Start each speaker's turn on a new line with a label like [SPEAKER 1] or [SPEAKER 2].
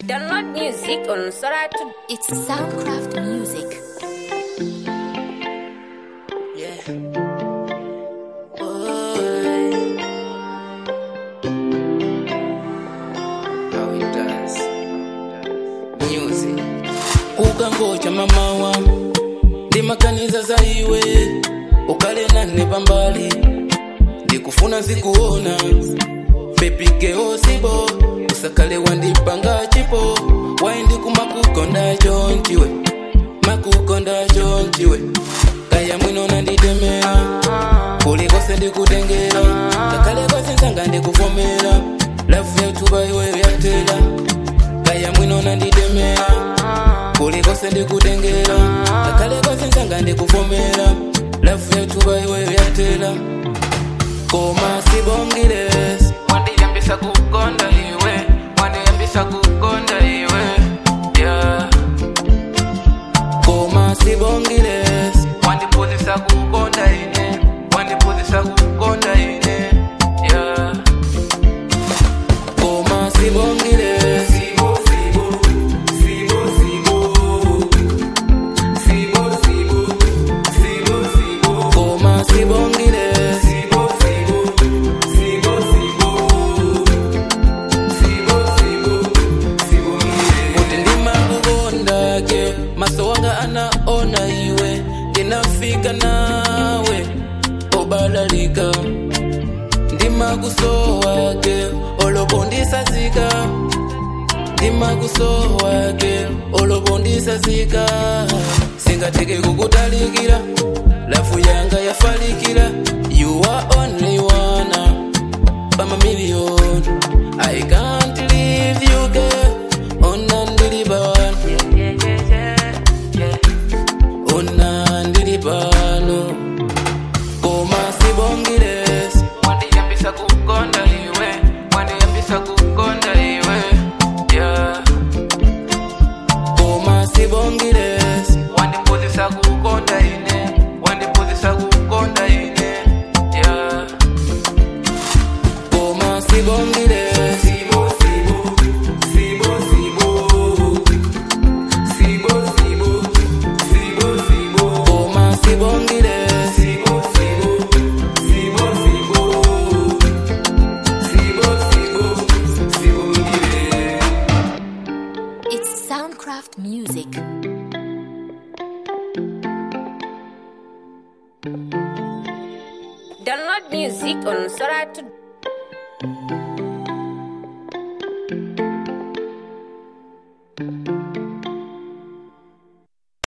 [SPEAKER 1] Download music on Soratu.
[SPEAKER 2] It's Soundcraft Music.
[SPEAKER 3] Yeah. How it does. Music. Kukangocha mamawa ndimakaniza zaiwe ukale nane pambali ndikufuna zikuona pepike osibo usakale wandipanga chipo waindi kumakukonda chonchiwe kaya mwino nanditemera kulikose ndikutengera kakale kose nsanga ndikuvomera lafu yatuba iwe yatera kaya mwino nanditemera kulikose ndikutengera kakale kose nsanga ndikuvomera lafu yatuba iwe yatera koma sibongiles wandiyambisa kukonda iwe wandiyambisa kukonda iwe yeah. Koma sibongiles wandipuzisa kukonda ine wandipuzisa kukonda ine yeah. Koma sibongiles koma sibongiles maso wanga anaona iwe ndinafika nawe obalalika ndimakuso wake olobondisazika ndimakuso wake olobondisazika singateke kukutalikira lafu yanga yafalikira you are only one pama million I can't leave you girl onandiliban onandilibano koma sibongiles wandiyambisa kukonda iwe wandiyambisa kukonda iwe yeah. Koma sibongiles wandipuzisa kukonda ine wandipuzisa kukonda ine yeah. Koma sibongiles
[SPEAKER 2] It's Soundcraft Music.
[SPEAKER 1] Download music on Soratu.